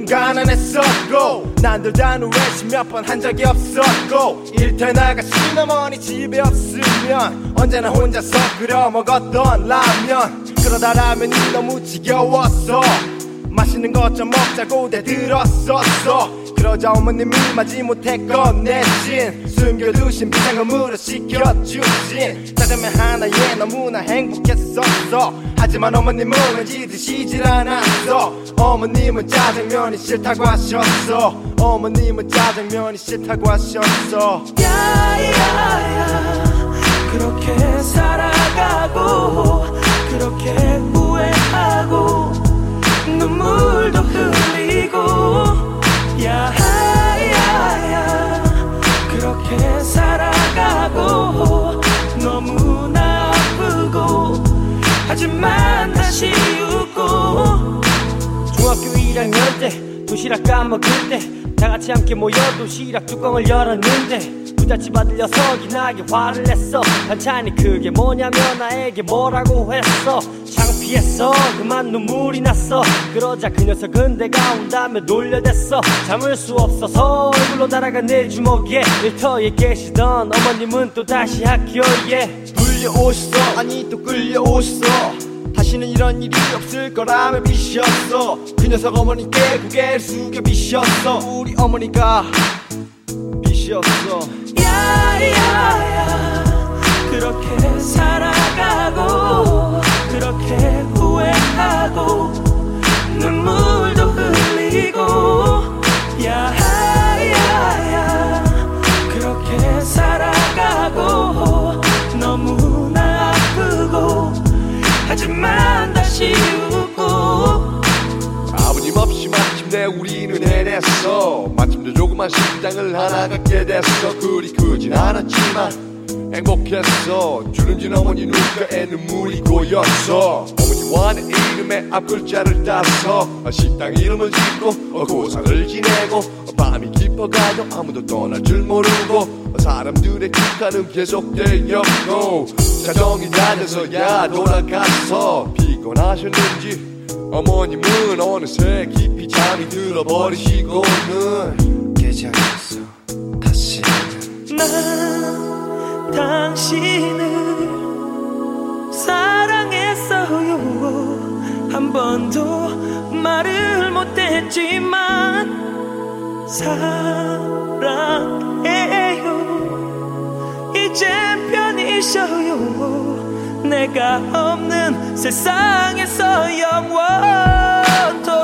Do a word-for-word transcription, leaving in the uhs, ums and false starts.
가난했었고 난들 단우회식 몇 번 한 적이 없었고 일터 나가신 어머니 집에 없으면 언제나 혼자서 끓여 먹었던 라면 그러다 라면이 너무 지겨웠어 맛있는 것 좀 먹자고 대들었었어 그러자 어머님이 마지못해 꺼내신 숨겨두신 비상금으로 시켜주신 짜장면 하나에 너무나 행복했었어 하지만 어머님은 왠지 드시질 않았어 어머님은 짜장면이 싫다고 하셨어 어머님은 짜장면이 싫다고 하셨어 야야야 그렇게 살아가고 그렇게 후회하고 눈물도 흘리고 야야야 그렇게 살아가고 너무나 아프고 하지만 다시 웃고 중학교 일 학년 때 도시락 까먹을 때 다같이 함께 모여 도시락 뚜껑을 열었는데 부잣집 아들 녀석이 나게 화를 냈어 반찬이 그게 뭐냐며 나에게 뭐라고 했어 창피했어 그만 눈물이 났어 그러자 그 녀석은 내가 온다며 놀려댔어 참을 수 없어서 얼굴로 날아간 내 주먹에 일터에 계시던 어머님은 또다시 학교에 불려오셨어 아니 또 끌려오셨어 다시는 이런 일이 없을 거라며 비셨어 그 녀석 어머니께 고개를 숙여 비셨어 우리 어머니가 비셨어 야야야 그렇게 살아가고 그렇게 후회하고 눈물도 흘리고 야야야 그렇게 살아가고 너무나 아프고 하지만 다시 웃고 아버님 없이 마침내 우리는 해냈어 마침내 조그만 식당을 하나 갖게 됐어 그리 크진 않았지만 행복했어 주름진 어머니 눈가에 눈물이 고였어 어머니와 내 이름의 앞글자를 따서 식당 이름을 짓고 고상을 지내고 밤이 깊어가도 아무도 떠날 줄 모르고 사람들의 기타는 계속되었고 자정이 낮아서야 돌아가서 피곤하셨는지 어머님은 어느새 깊이 잠이 들어버리시고는 계좌에서 다시는 난 당신을 사랑했어요 한 번도 말을 못했지만 사랑해요 이젠 편히 쉬어요 내가 없는 세상에서 영원토록